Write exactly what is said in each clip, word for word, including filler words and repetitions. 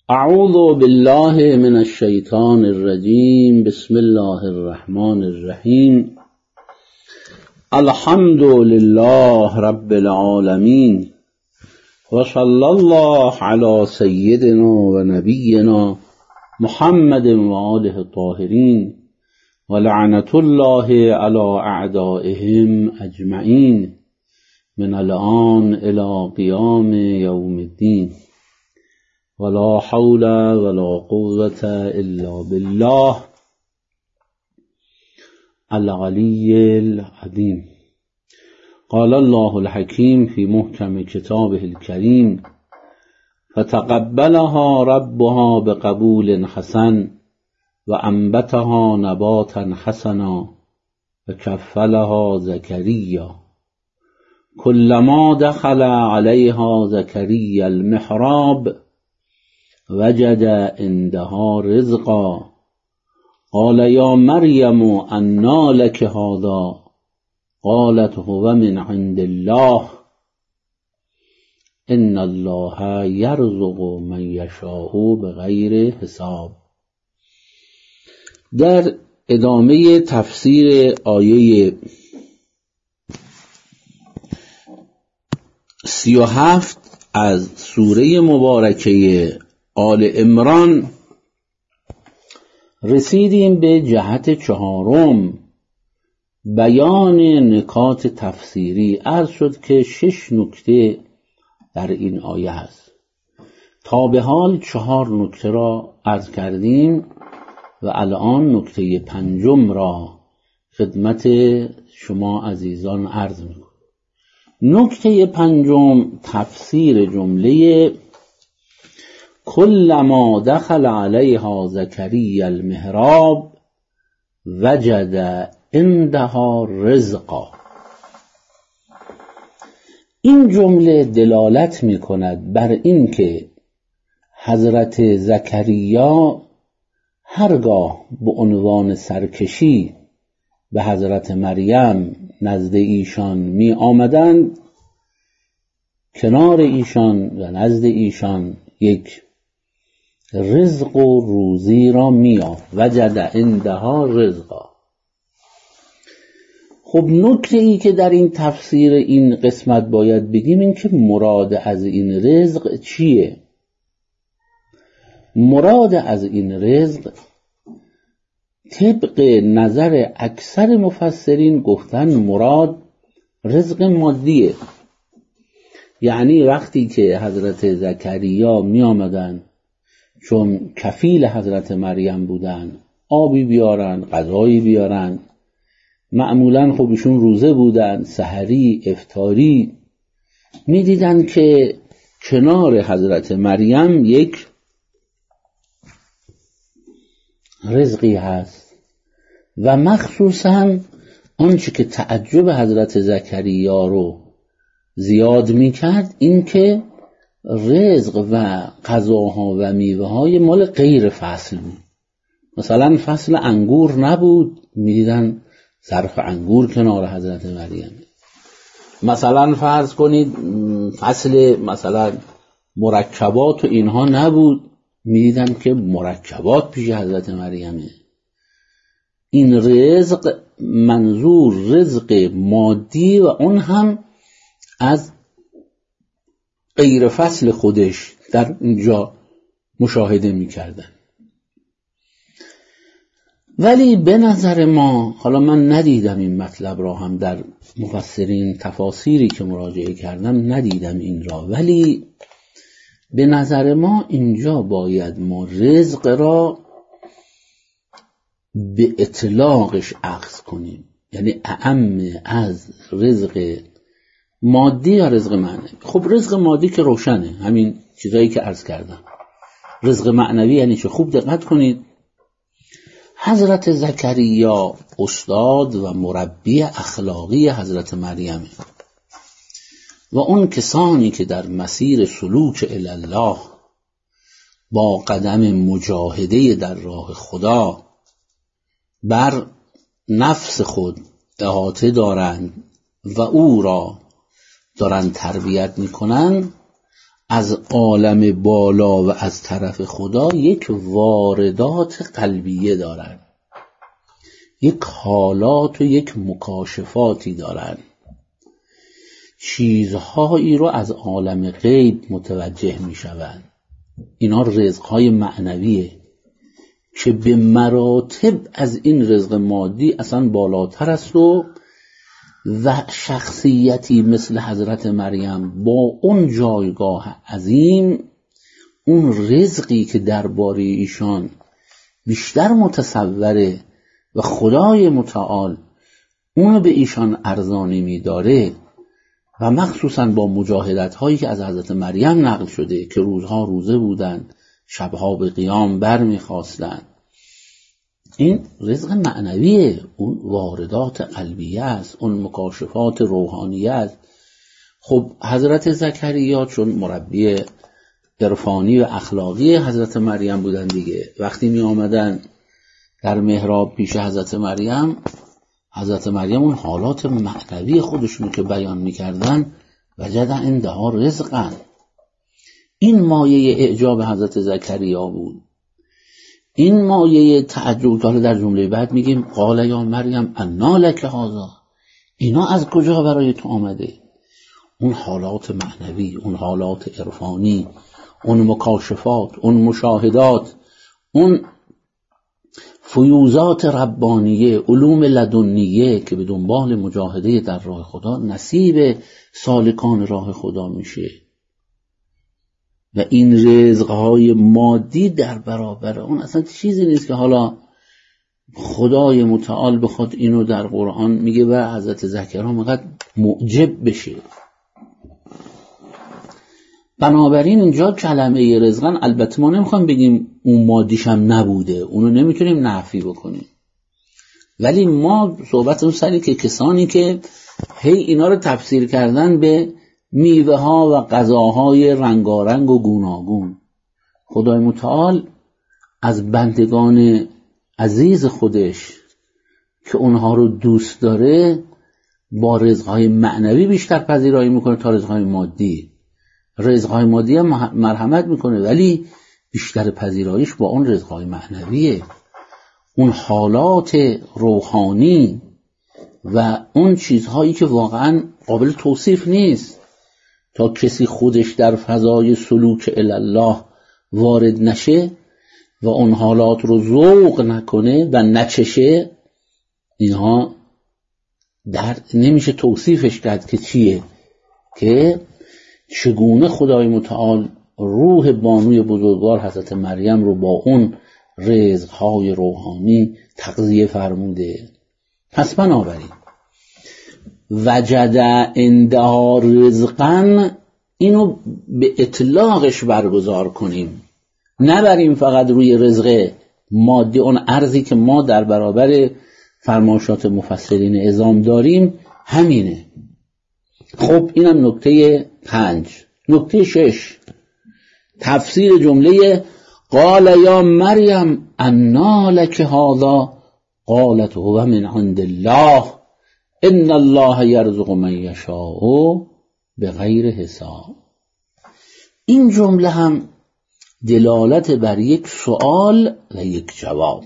اعوذ بالله من الشیطان الرجیم. بسم الله الرحمن الرحیم. الحمد لله رب العالمین و صلی الله علی سیدنا و نبینا محمد و آله الطاهرین و لعنت الله علی اعدائهم اجمعین من الان الی قیام یوم الدین. ولا حول ولا قوة الا بالله العلی العظیم. قال الله الحکیم فی محکم کتابه الکریم فتقبلها ربها بقبول حسن و انبتها نباتا حسنا و کفلها زکریا کلما دخل علیها زکریا المحراب وجد عندها رزقا قال یا مریم انا لک هذا قالت هو من عند الله ان الله یرزق من یشاء بغیر حساب. در ادامه تفسیر آیه سی و هفت از سوره مبارکه آل عمران رسیدیم به جهت چهارم، بیان نکات تفسیری. عرض شد که شش نکته در این آیه هست. تا به حال چهار نکته را عرض کردیم و الان نکته پنجم را خدمت شما عزیزان عرض می‌کنم. نکته پنجم تفسیر جمله کلما دخل علیها زکریا المحراب وجد عندها رزقا. این جمله دلالت می کند بر این که حضرت زکریا هرگاه به عنوان سرکشی به حضرت مریم نزد ایشان می آمدند، کنار ایشان و نزد ایشان یک رزق و روزی را میافت. وجد عندها رزقا. خب نکته ای که در این تفسیر این قسمت باید بگیم این که مراد از این رزق چیه؟ مراد از این رزق طبق نظر اکثر مفسرین گفتن مراد رزق مادیه. یعنی وقتی که حضرت زکریا می آمدن، چون کفیل حضرت مریم بودن، آبی بیارن، غذایی بیارن، معمولا خب ایشون روزه بودن، سحری، افطاری، می دیدن که کنار حضرت مریم یک رزقی هست و مخصوصا آنچه که تعجب حضرت زکریا رو زیاد می کرد این که رزق و غذاها و میوه های مال غیر فصل بود. مثلا فصل انگور نبود، می دیدن ظرف انگور کنار حضرت مریم. مثلا فرض کنید فصل مثلا مرکبات و اینها نبود، می دیدن که مرکبات پیش حضرت مریمه. این رزق منظور رزق مادی و اون هم از غیر فصل خودش در اینجا مشاهده می کردن. ولی به نظر ما، حالا من ندیدم این مطلب را، هم در مفسرین تفاسیری که مراجعه کردم ندیدم این را، ولی به نظر ما اینجا باید ما رزق را به اطلاقش اخذ کنیم، یعنی اعم از رزق مادی یا رزق معنوی. خب رزق مادی که روشنه، همین چیزایی که عرض کردم. رزق معنوی یعنی چه؟ خوب دقت کنید. حضرت زکریا استاد و مربی اخلاقی حضرت مریم و اون کسانی که در مسیر سلوک الی الله با قدم مجاهده در راه خدا بر نفس خود احاطه دارند و او را دارن تربیت میکنن، از عالم بالا و از طرف خدا یک واردات قلبیه دارن، یک حالات و یک مکاشفاتی دارن، چیزهایی رو از عالم غیب متوجه می شوند. اینا رزقهای معنویه که به مراتب از این رزق مادی اصلا بالاتر است و و شخصیتی مثل حضرت مریم با اون جایگاه عظیم، اون رزقی که درباره ایشان بیشتر متصوره و خدای متعال اونو به ایشان ارزانی می‌داره و مخصوصاً با مجاهدت هایی که از حضرت مریم نقل شده که روزها روزه بودند، شبها به قیام بر می‌خواستند. این رزق معنویه، اون واردات قلبیه است، اون مکاشفات روحانیه است. خب حضرت زکریا چون مربی عرفانی و اخلاقی حضرت مریم بودن دیگه، وقتی می آمدن در محراب پیش حضرت مریم، حضرت مریم اون حالات معنوی خودشونو که بیان می کردن وجد عندها رزقن. این مایه اعجاب حضرت زکریا بود، این مایه تعجب. حالا در جمله بعد میگیم قال یا مریم انا لک هذا، اینا از کجا برای تو آمده؟ اون حالات معنوی، اون حالات عرفانی، اون مکاشفات، اون مشاهدات، اون فیوزات ربانیه، علوم لدنیه که به دنبال مجاهده در راه خدا نصیب سالکان راه خدا میشه. و این رزقهای مادی در برابر اون اصلا چیزی نیست که حالا خدای متعال بخواد اینو در قرآن میگه و حضرت زکریا مقدر معجب بشه. بنابراین اینجا کلمه رزقن، البته ما نمیخوایم بگیم اون مادیش هم نبوده، اونو نمیتونیم نفی بکنیم، ولی ما صحبتمون سری که کسانی که هی اینا رو تفسیر کردن به میوه ها و غذاهای رنگارنگ و گوناگون. خدای متعال از بندگان عزیز خودش که اونها رو دوست داره با رزقهای معنوی بیشتر پذیرایی میکنه تا رزقهای مادی. رزقهای مادی هم مرحمت میکنه ولی بیشتر پذیراییش با اون رزقهای معنویه، اون حالات روحانی و اون چیزهایی که واقعا قابل توصیف نیست. تا کسی خودش در فضای سلوک الله وارد نشه و اون حالات رو ذوق نکنه و نچشه، اینها در نمیشه توصیفش کرد که چیه، که چگونه خدای متعال روح بانوی بزرگوار حضرت مریم رو با اون رزقهای روحانی تغذیه فرموده. پس بنابراین وجد عندها رزقن، اینو به اطلاقش برگزار کنیم، نبریم فقط روی رزق مادی، اون ارزی که ما در برابر فرمایشات مفسرین عظام داریم همینه. خب اینم نکته پنج. نکته شش، تفسیر جمله قال یا مریم انا لک هذا قالت هو من عند الله ان الله یرزق من یشاء بغیر حساب. این جمله هم دلالت بر یک سوال و یک جواب.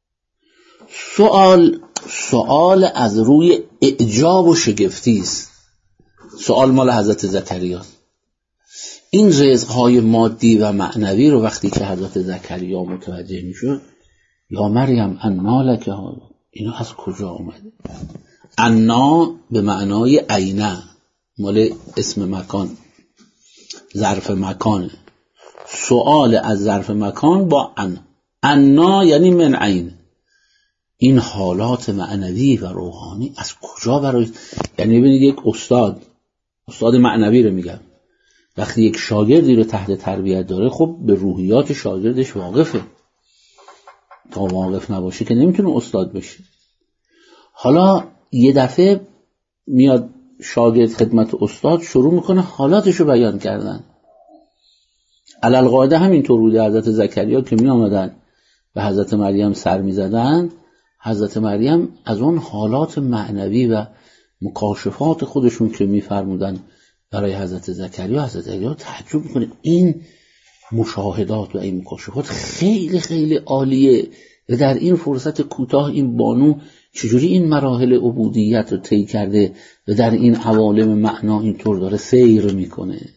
سوال سوال از روی اعجاب و شگفتی است. سوال مال حضرت زکریا. این رزقهای مادی و معنوی رو وقتی که حضرت زکریا متوجه میشد، یا مریم انا لک هذا، اینا از کجا اومده؟ انا به معنای عینه، مال اسم مکان، ظرف مکانه. سوال از ظرف مکان با ان، انا یعنی من عین. این حالات معنوی و روحانی از کجا برای، یعنی ببینید یک استاد استاد معنوی رو میگم، وقتی یک شاگردی رو تحت تربیت داره، خب به روحیات شاگردش واقفه. تا واقف نباشه که نمیتونه استاد بشه. حالا یه دفعه میاد شاگرد خدمت استاد، شروع میکنه حالاتشو بیان کردن. علالقاعده همینطور بوده. حضرت زکریا که می آمدن به حضرت مریم سر می زدن، حضرت مریم از اون حالات معنوی و مکاشفات خودشون که می فرمودن برای حضرت زکریا، حضرت زکریا تعجب میکنه این مشاهدات و این مکاشفات خیلی خیلی عالیه و در این فرصت کوتاه این بانو چجوری این مراحل عبودیت رو طی کرده و در این عوالم معنا اینطور داره سیر میکنه.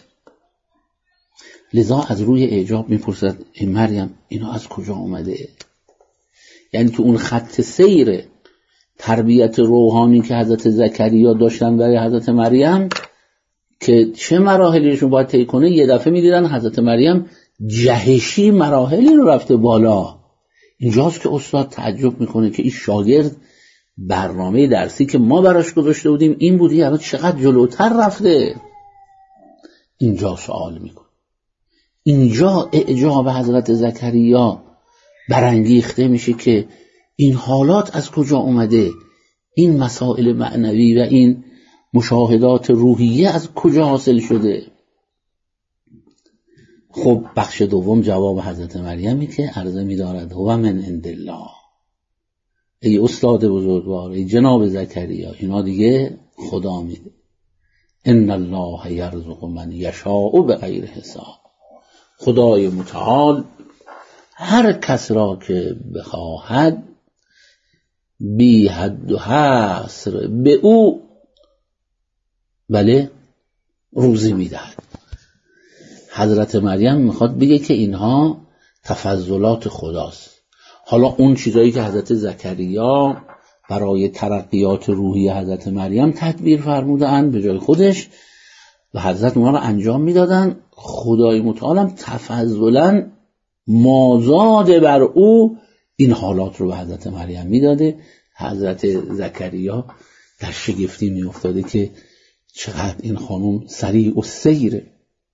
لذا از روی اعجاب میپرسد ای مریم اینا از کجا اومده؟ یعنی تو اون خط سیر تربیت روحانی که حضرت زکریا داشتن برای حضرت مریم که چه مراحلیشون باید طی کنه، یه دفعه میدیدن حضرت مریم جهشی مراحلی رو رفته بالا. اینجاست که استاد تعجب میکنه که این شاگرد برنامه درسی که ما براش گذاشته بودیم این بودی، الان چقدر جلوتر رفته. اینجا سوال میکنه، اینجا اعجاب حضرت زکریا برانگیخته میشه که این حالات از کجا اومده، این مسائل معنوی و این مشاهدات روحیه از کجا حاصل شده. خب بخش دوم جواب حضرت مریمی که عرضه می‌دارد هو من عند الله. ای استاد بزرگوار، ای جناب زکریا، اینا دیگه خدا میده. ان الله یرزق من یشاء بغیر حساب. خدای متعال هر کس را که بخواهد بی حد و حصر به او بله روزی میدهد. حضرت مریم میخواد بگه که اینها تفضلات خداست. حالا اون چیزایی که حضرت زکریا برای ترقیات روحی حضرت مریم تدبیر فرمودن به جای خودش و حضرت اونها رو انجام میدادن، خدای متعالم تفضلا مازاد بر او این حالات رو به حضرت مریم میداده. حضرت زکریا در شگفتی میافتاده که چقدر این خانم سریع و سیره.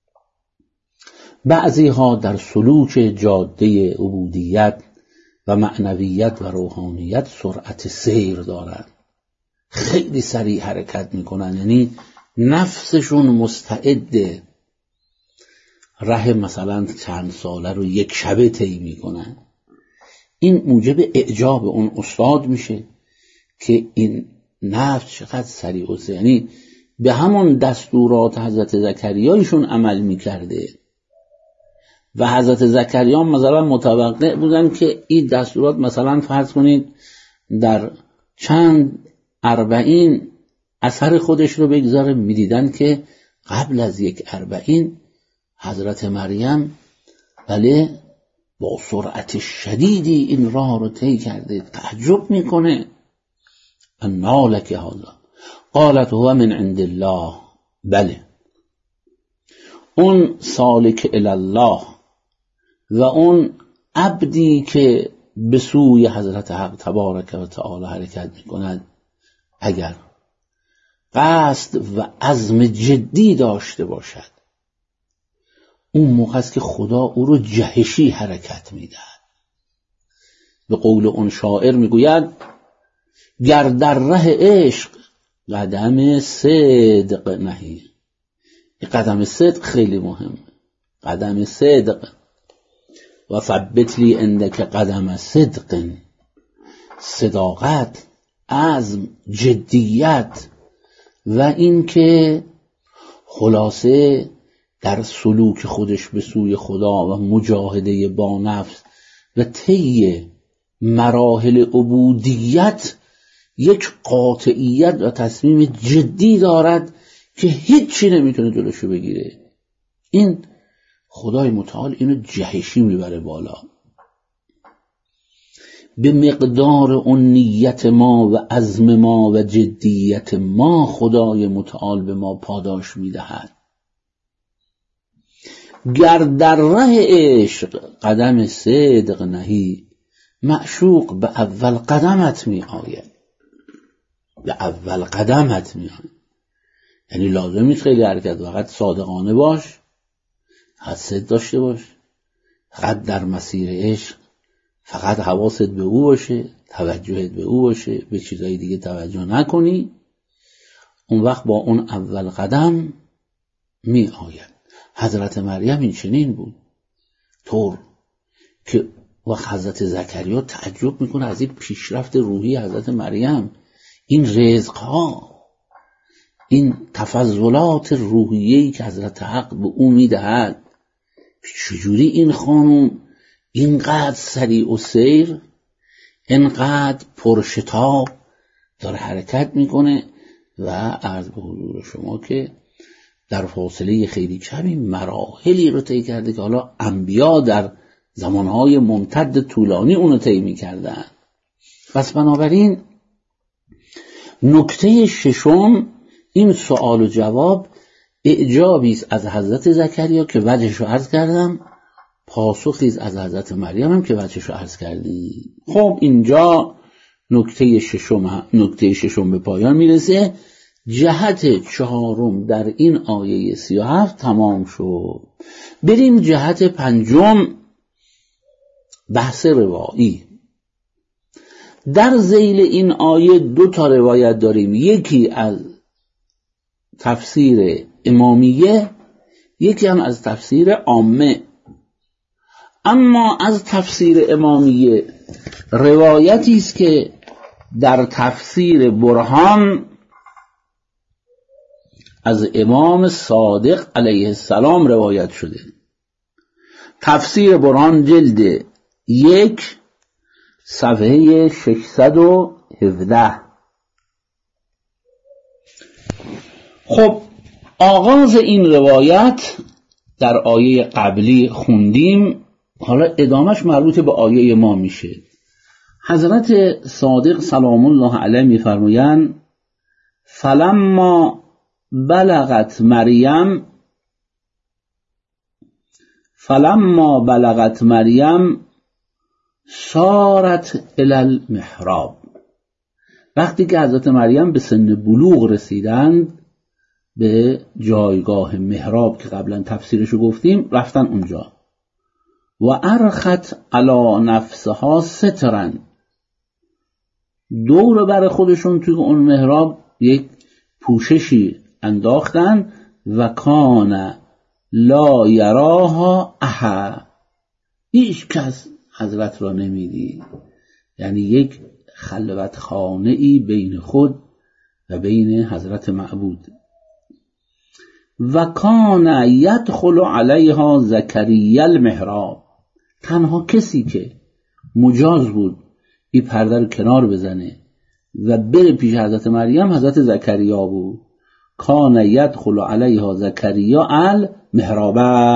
بعضی ها در سلوک جاده عبودیت و معنویت و روحانیت سرعت سیر دارن، خیلی سریع حرکت میکنن، یعنی نفسشون مستعده ره مثلا چند ساله رو یک شبه طی میکنن. این موجب اعجاب اون استاد میشه که این نفس چقدر سریع و سریع، یعنی به همون دستورات حضرت زکریایشون عمل میکرده و حضرت زکریا مثلا متوقع بودن که این دستورات مثلا فرض کنید در چند اربعین اثر خودش رو بگذاره، میدیدن که قبل از یک اربعین حضرت مریم بله با سرعت شدیدی این راه رو طی کرده. تعجب میکنه انا لک هذا قالت هو من عند الله. بله اون سالک الی الله و اون عبدی که به سوی حضرت حق تبارک و تعالی حرکت میکند اگر قصد و عزم جدی داشته باشد، اون موقع است که خدا او رو جهشی حرکت میدهد. به قول اون شاعر میگوید گر در ره عشق قدم صدق نهی. این قدم صدق خیلی مهم، قدم صدق و ثبت لی عندک قدم صدق، صداقت، عزم، جدیت و این که خلاصه در سلوک خودش به سوی خدا و مجاهده با نفس و طی مراحل عبودیت یک قاطعیت و تصمیم جدی دارد که هیچی نمیتونه جلوشو بگیره. این خدای متعال اینو جهشی میبره بالا. به مقدار اون نیت ما و عزم ما و جدیت ما خدای متعال به ما پاداش میدهد. گر در ره عشق قدم صدق نهی، معشوق به اول قدمت می آید، به اول قدمت می آید. یعنی لازم نیست خیلی حرکت، فقط صادقانه باش، فقط صدق داشته باش، فقط در مسیر عشق فقط حواست به او باشه، توجهت به او باشه، به چیزای دیگه توجه نکنی، اون وقت با اون اول قدم می آید. حضرت مریم این چنین بود، طور که وقت حضرت زکریا تعجب میکنه از این پیشرفت روحی حضرت مریم، این رزق ها، این تفضلات روحیه‌ای که حضرت حق به او میدهد، چجوری این خانم اینقدر سریع و سیر، اینقدر پرشتاب داره حرکت میکنه و عرض به حضور شما که در فاصله خیلی کمی مراحلی رو طی کرده که حالا انبیا در زمانهای ممتد طولانی اونو طی میکردن. پس بنابراین نکته ششم این سوال و جواب اعجابی است از حضرت زکریا که وجهش رو عرض کردم، پاسخی است از حضرت مریم هم که وجهش رو عرض کردیم. خب اینجا نکته ششم نکته ششم به پایان میرسه. جهت چهارم در این آیه سی و هفت تمام شد. بریم جهت پنجم، بحث روایی. در ذیل این آیه دو تا روایت داریم، یکی از تفسیر امامیه، یکی هم از تفسیر عامه. اما از تفسیر امامیه روایتی است که در تفسیر برهان از امام صادق علیه السلام روایت شده. تفسیر برهان جلد یک صفحه ششصد و هفده. خب آغاز این روایت در آیه قبلی خوندیم، حالا ادامش مربوط به آیه ما میشه. حضرت صادق سلام الله علیه میفرمایند فلما بلغت مریم فلما بلغت مریم سارت الی المحراب. وقتی که حضرت مریم به سن بلوغ رسیدند، به جایگاه محراب که قبلا تفسیرشو گفتیم رفتن اونجا. و ارخت علی نفسها سترن، دور بر خودشون توی اون محراب یک پوششی انداختن. و کان لا یراها احد، هیچ کس حضرت را نمیدید. یعنی یک خلوت خانه ای بین خود و بین حضرت معبود. و کان یدخل علیها زکریا المحراب، تنها کسی که مجاز بود این پرده رو کنار بزنه و بره پیش حضرت مریم حضرت زکریا بود. کان یدخل علیها زکریا المحراب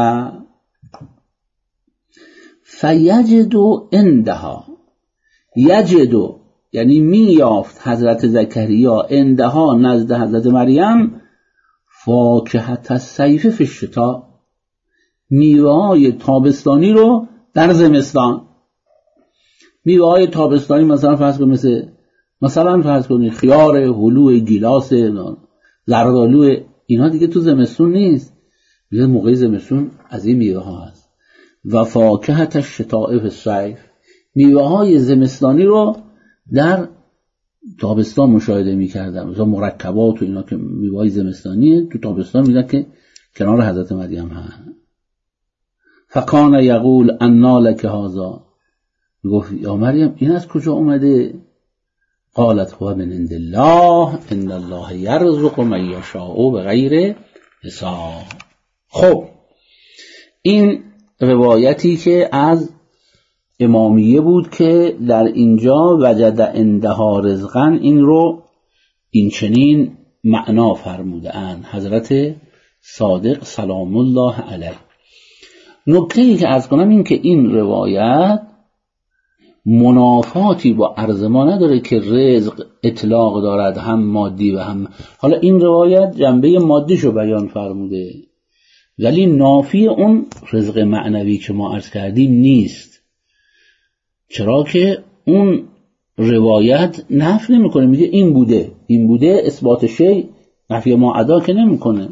فیجدو عندها، یجدو یعنی میافت حضرت زکریا عندها نزد حضرت مریم فاکهت الصیف فی الشتاء، میوه‌های تابستانی رو در زمستان. میوه‌های تابستانی مثلا فرض کنید مثل مثلا فرض کنید خیار، هلو، گیلاس، زردآلو، اینا دیگه تو زمستون نیست، دیگه موقع زمستون از این میوه ها هست. و فاکهت الشتاء فی الصیف، میوه های زمستانی رو در تابستان مشاهده می‌کردم، مثلا مرکبات و اینا که میوه های زمستانی تو تابستان میدن که کنار حضرت مریم هست. فکان یقول انا لک هذا، میگفت یا مریم این از کجا اومده؟ قالت هو من عند الله ان الله یرزق من یشاء بغیر حساب. خب این روایتی که از امامیه بود که در اینجا وجد عندها رزقا، این رو این چنین معنا فرموده اند حضرت صادق سلام الله علیه. نکته‌ای که عرض کنم این که این روایت منافاتی با عرض ما نداره که رزق اطلاق دارد هم مادی و هم، حالا این روایت جنبه مادیشو بیان فرموده ولی نافی اون رزق معنوی که ما عرض کردیم نیست. چرا که اون روایت نفی نمیکنه، میگه این بوده این بوده، اثبات شی نفی ما ادا که نمیکنه.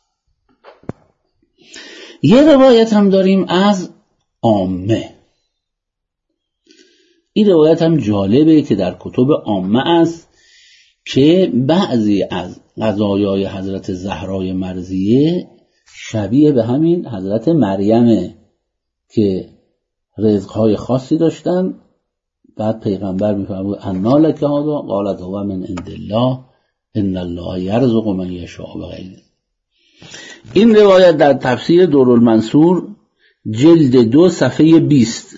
یه روایت هم داریم از عامه، این روایت هم جالبه که در کتب عامه است که بعضی از قضایای حضرت زهرای مرضیه شبیه به همین حضرت مریمه که رزقهای خاصی داشتن. بعد پیغمبر میفرمود انا لک هذا قالت هو من عند الله ان الله یرزق من یشاء بغیر. این روایت در تفسیر دورالمنصور جلد دو صفحه بیست.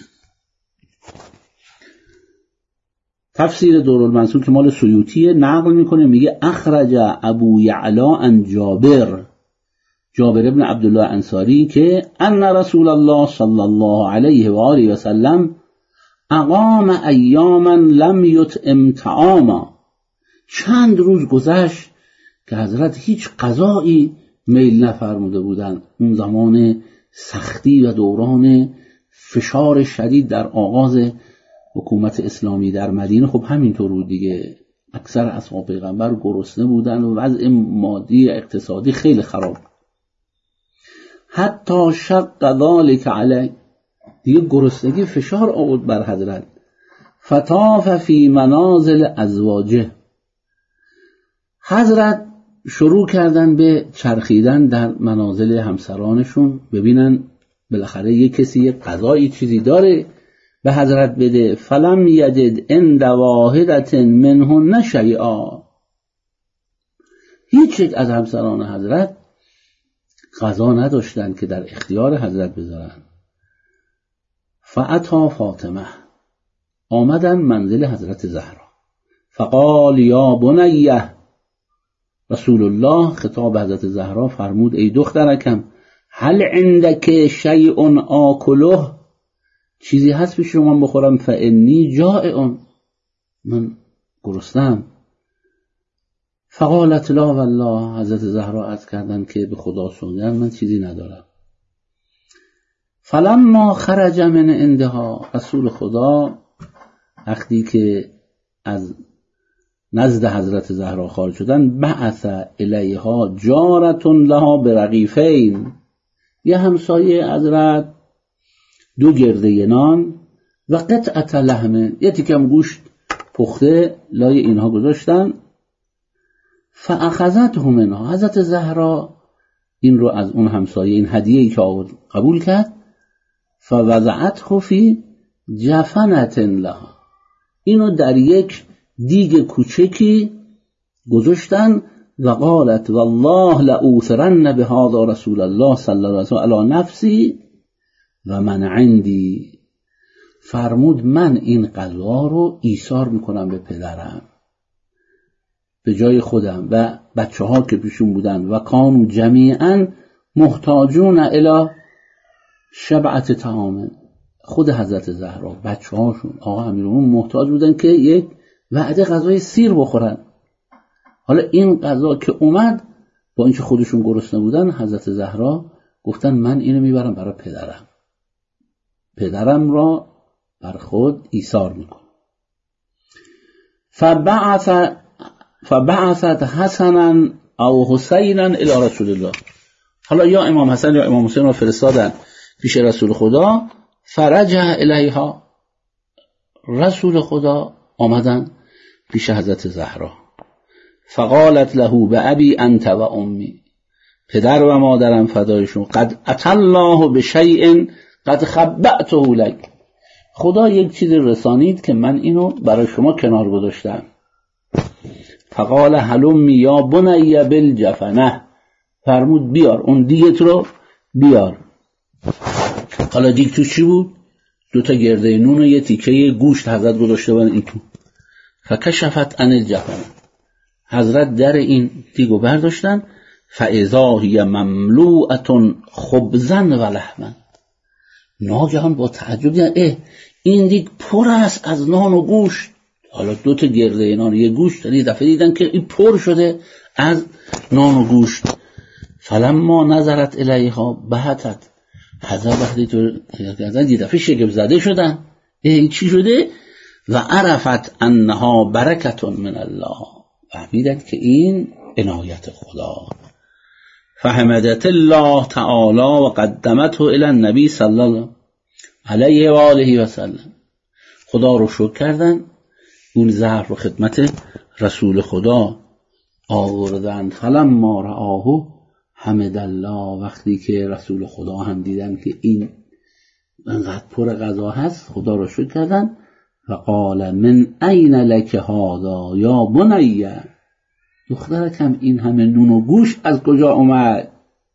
تفسیر دورالمنصور که مال سیوطیه نقل میکنه، میگه اخرج ابو یعلا عن جابر، جابر ابن عبدالله انصاری، که ان رسول الله صلی الله علیه و آله و سلم اقام ایاما لم یطعم طعاما، چند روز گذشت که حضرت هیچ غذایی میل نفرموده بودند. اون زمان سختی و دوران فشار شدید در آغاز حکومت اسلامی در مدینه، خب همینطور بود دیگه، اکثر اصحاب پیغمبر گرسنه بودن و وضع مادی اقتصادی خیلی خراب. حتی شق ذلک علی، دیگه گرسنگی فشار آورد بر حضرت. فطاف فی منازل ازواجه، حضرت شروع کردن به چرخیدن در منازل همسرانشون، ببینن بالاخره یک کسی یک غذایی چیزی داره به حضرت بده. فلم یجد عند واحدة منهن شیئا، هیچ یک از همسران حضرت غذا نداشتن که در اختیار حضرت بذارن. فاتی فاطمه، آمدن منزل حضرت زهرا. فقال یا بنیه، رسول الله خطاب حضرت زهرا فرمود ای دخترکم، هل عندک شیء آکله، چیزی هست پیش شما بخورم؟ فانی جائع، من گرسنه‌ام. فقالت لا والله، حضرت زهرا عرض کردن که به خدا سوگند من چیزی ندارم. فلما خرج من عندها، رسول خدا وقتی که از نزد حضرت زهرا خارج شدن، بعث الیها جارة لها برغیفین، یه همسایه حضرت دو گرده نان و قطعه لحم، یه تیکم گوشت پخته لای اینها گذاشتن. فاخذته منها، حضرت زهرا این رو از اون همسایه، این هدیه‌ای که آورد قبول کرد. فوضعته فی جفنة لها، اینو در یک دیگ کوچکی گذاشتن. و قالت والله لأوثرن بهذا رسول الله صلی الله علیه و سلم علی نفسی و من عندی، فرمود من این غذا رو ایثار میکنم به پدرم به جای خودم و بچه ها که پیشون بودن. و کانوا جمیعا محتاجون الی شبعت طعام، خود حضرت زهرا، بچه هاشون، آقا امیرالمومنین محتاج بودن که یک وعده غذای سیر بخورن. حالا این غذا که اومد، با اینکه خودشون گرسنه بودن، حضرت زهرا گفتن من اینو میبرم برای پدرم، پدرم را بر خود ایثار میکنم. فبعث فبعثت حسنا او حسینا الی رسول الله، حالا یا امام حسن یا امام حسین را فرستادن پیش رسول خدا. فرجع الیها، رسول خدا آمدن پیش حضرت زهرا. فقالت له بأبی انت و امی، پدر و مادرم فدایشون، قد اتى الله بشیء قد خبأته لک، خدا یک چیز رسانید که من اینو برای شما کنار گذاشتم. فقال هلمی یا بنی بالجفنه، فرمود بیار اون دیگت رو بیار. حالا دیگ تو چی بود؟ دو تا گرده نون و یه تیکه گوشت حضرت گذاشته بودن این تو. فکشفت عن الجفنه، حضرت در این دیگو برداشتن. فاذا هی مملوءه خبزا و لحما، ناگهان با تعجب دیدن اه این دیگ پر است از نان و گوشت. حالا دو تا گرده نان و یه گوشت، یه دفعه دیدن که این پر شده از نان و گوشت. فلما نظرت الیها بهتت، حضرت وقتی تو کردن یه دفعه شگفت زده شدن، ای چی شده؟ و عرفت انها برکت من الله، فهمیدن که این عنایت خدا. فحمدت الله تعالی و قدمته الی النبی صلی الله علیه و آله و سلم، خدا رو شکر کردن، اون زهر رو خدمت رسول خدا آوردن. فلما رآه حمد الله، وقتی که رسول خدا هم دیدن که این انقدر پر غذا هست، خدا رو شکر کردن. و قال من این لک هذا یا بنی، دخترکم این همه نون و گوش از کجا اومد؟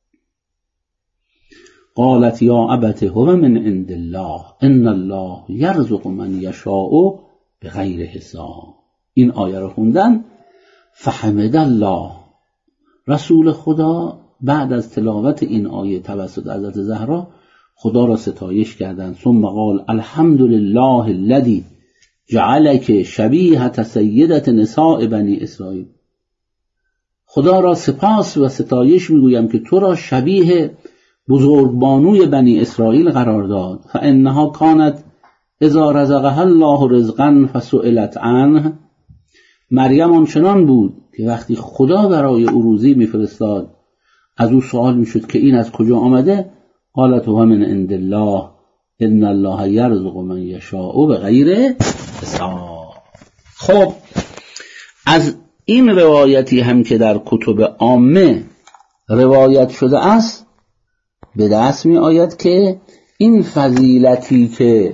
قالت یا ابت هو من عند الله ان الله یرزق من یشاء بغیر حساب. این آیه رو خوندن. فحمد الله، رسول خدا بعد از تلاوت این آیه توسط حضرت زهرا خدا را ستایش کردند. ثم قال الحمد لله الذی جعلک شبیهة سیدة نساء بنی اسرائیل. خدا را سپاس و ستایش میگویم که تو را شبیه بزرگبانوی بنی اسرائیل قرار داد. فانها کانت اذا رزقها الله رزقا فسئلت عنه. مریم آنچنان بود که وقتی خدا برای او روزی میفرستاد از او سوال میشد که این از کجا آمده، قالت هو من عند الله ان الله یرزق من یشاء بغیر حساب. خب از این روایتی هم که در کتب عامه روایت شده است به دست می آید که این فضیلتی که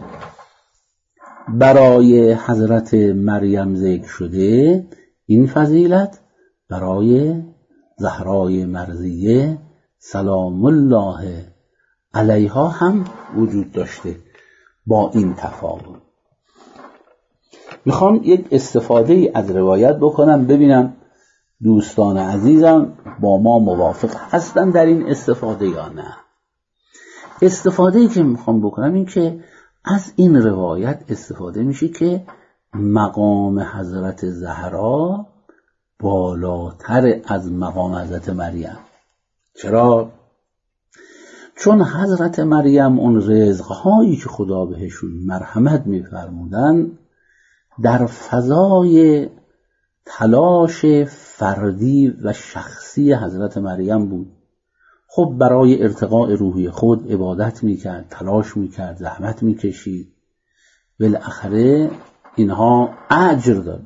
برای حضرت مریم ذکر شده، این فضیلت برای زهرای مرضیه سلام الله علیها هم وجود داشته. با این تفاوت میخوام یک استفاده از روایت بکنم، ببینم دوستان عزیزم با ما موافق هستن در این استفاده یا نه. استفاده‌ای که میخوام بکنم این که از این روایت استفاده میشه که مقام حضرت زهرا بالاتر از مقام حضرت مریم. چرا؟ چون حضرت مریم اون رزقهایی که خدا بهشون مرحمت میفرمودن در فضای تلاش فردی و شخصی حضرت مریم بود. خب برای ارتقاء روحی خود عبادت میکرد، تلاش میکرد، زحمت میکشید، بالاخره اینها اجر داد.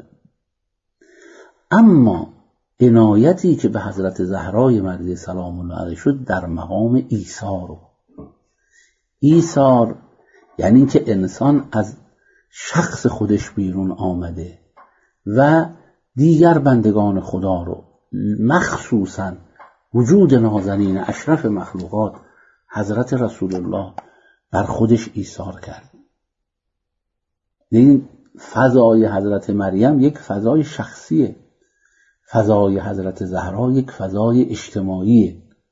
اما عنایتی که به حضرت زهرای مرضیه سلام الله علیها شد در مقام ایثار. ایثار یعنی که انسان از شخص خودش بیرون آمده و دیگر بندگان خدا رو، مخصوصاً وجود نازنین اشرف مخلوقات حضرت رسول الله، بر خودش ایثار کرد. این فضای حضرت مریم یک فضای شخصیه، فضای حضرت زهرا یک فضای اجتماعیه.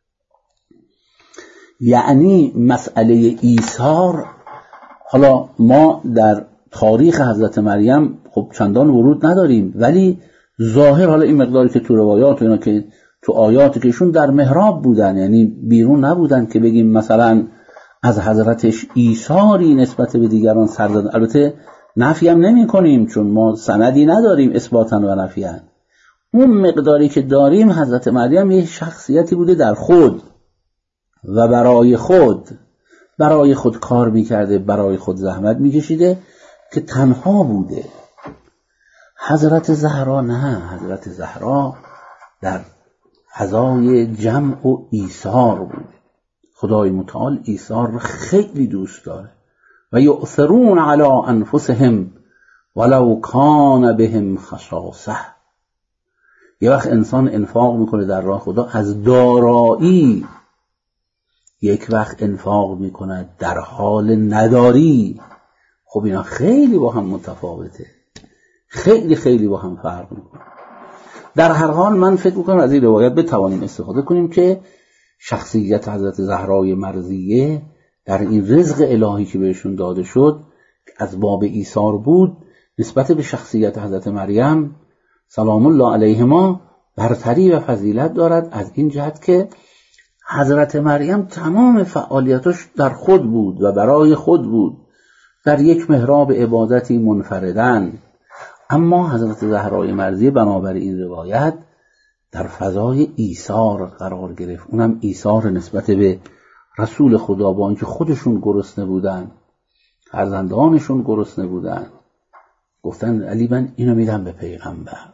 یعنی مسئله ایثار، حالا ما در تاریخ حضرت مریم خب چندان ورود نداریم، ولی ظاهر حالا این مقداری که تو روایات و اینا که تو آیاتی که ایشون در محراب بودن، یعنی بیرون نبودن که بگیم مثلا از حضرتش ایثاری نسبت به دیگران سر زدن. البته نفی هم نمی کنیم چون ما سندی نداریم اثباتا و نفیان. اون مقداری که داریم حضرت مریم یه شخصیتی بوده در خود و برای خود برای خود کار میکرده، برای خود زحمت میکشیده که تنها بوده. حضرت زهرا نه، حضرت زهرا در فضای جمع و ایثار بود. خدای متعال ایثار رو خیلی دوست داره. و یؤثرون علی انفسهم ولو کان بهم خصاصه. یه وقت انسان انفاق میکنه در راه خدا از دارایی، یک وقت انفاق میکنه در حال نداری. خب اینا خیلی با هم متفاوته، خیلی خیلی با هم فرق میکنه. در هر حال من فکر میکنم از این روایت بتوانیم استفاده کنیم که شخصیت حضرت زهرای مرضیه در این رزق الهی که بهشون داده شد از باب ایثار بود، نسبت به شخصیت حضرت مریم سلام الله علیهما برتری و فضیلت دارد، از این جهت که حضرت مریم تمام فعالیتش در خود بود و برای خود بود، در یک محراب عبادتی منفردن. اما حضرت زهرای مرضیه بنابر این روایت در فضای ایثار قرار گرفت. اونم ایثار نسبت به رسول خدا، با اینکه خودشون گرسنه بودن، فرزندانشون گرسنه بودن، گفتن علی من اینو میدم به پیغمبر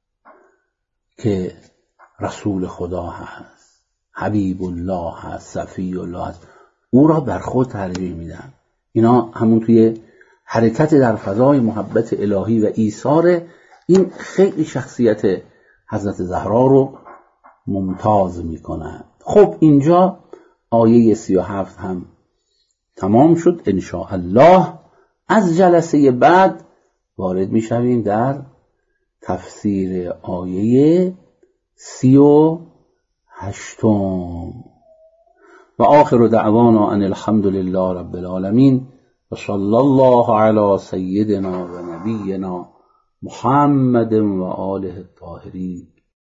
که رسول خدا هست، حبیب الله هست، صفی الله هست، او را بر خود ترجیح میدن. اینا همون توی حرکت در فضای محبت الهی و ایثار. این خیلی شخصیت حضرت زهرا رو ممتاز میکنند. خب اینجا آیه سی و هفت هم تمام شد. انشاءالله از جلسه بعد وارد میشویم در تفسیر آیه سی و هشتم. و آخر دعوانا ان الحمد لله رب العالمین و صلی الله علی سیدنا و نبینا محمد و آله الطاهرین.